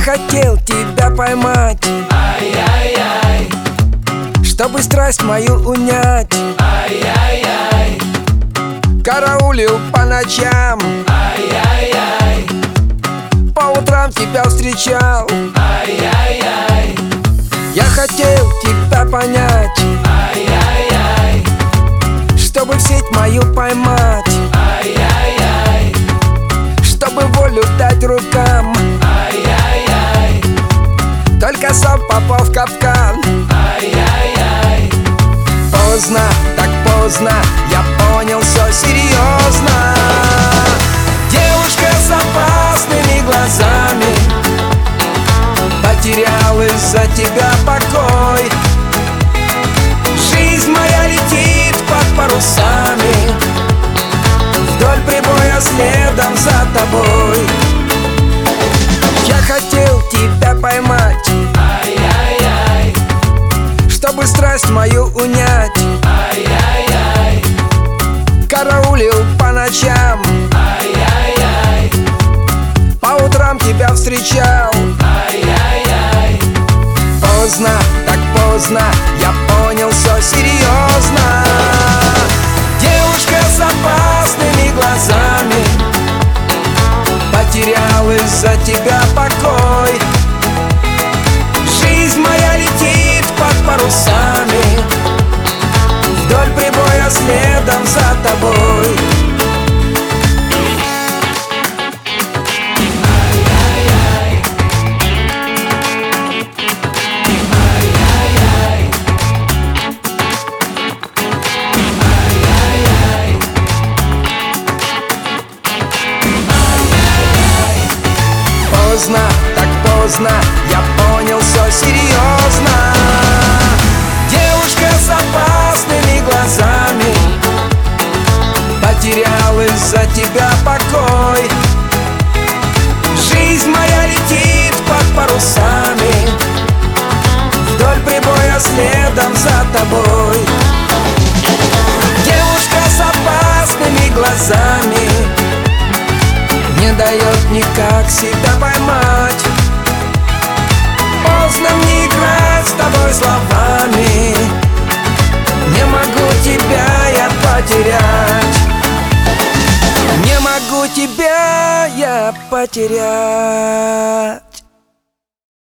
хотел тебя поймать, ай-яй-яй, чтобы страсть мою унять. ай-яй-яй, караулил по ночам, ай-яй-яй, по утрам тебя встречал. ай-яй-яй, Я хотел тебя понять, ай-яй-яй, чтобы в сеть мою поймать, ай-яй-яй, чтобы волю дать рукам. ай-яй-яй, Только сам попал в капкан. ай-яй-яй, Поздно, так поздно, я понял все серьезно. Девушка с опасными глазами, потерял из-за тебя покой. Жизнь моя летит под парусами, вдоль прибоя следом за тобой. Я хотел тебя поймать, ай-яй-яй, чтобы страсть мою унять. ай-яй-яй, Караулил по ночам, ай-яй-яй, по утрам тебя встречал. ай-яй-яй, Поздно, так поздно, я понял все серьезно. Девушка с опасными глазами, потерял из-за тебя покой. Жизнь моя летит под парусами, вдоль прибоя следом за тобой. Поздно, так поздно, я понял все серьезно. Девушка с опасными глазами, потерял из-за тебя покой. Жизнь моя летит под парусами, вдоль прибоя следом за тобой. Девушка с опасными глазами не дает никак себя поймать. Поздно мне играть с тобой словами, не могу тебя я потерять. Не могу тебя я потерять.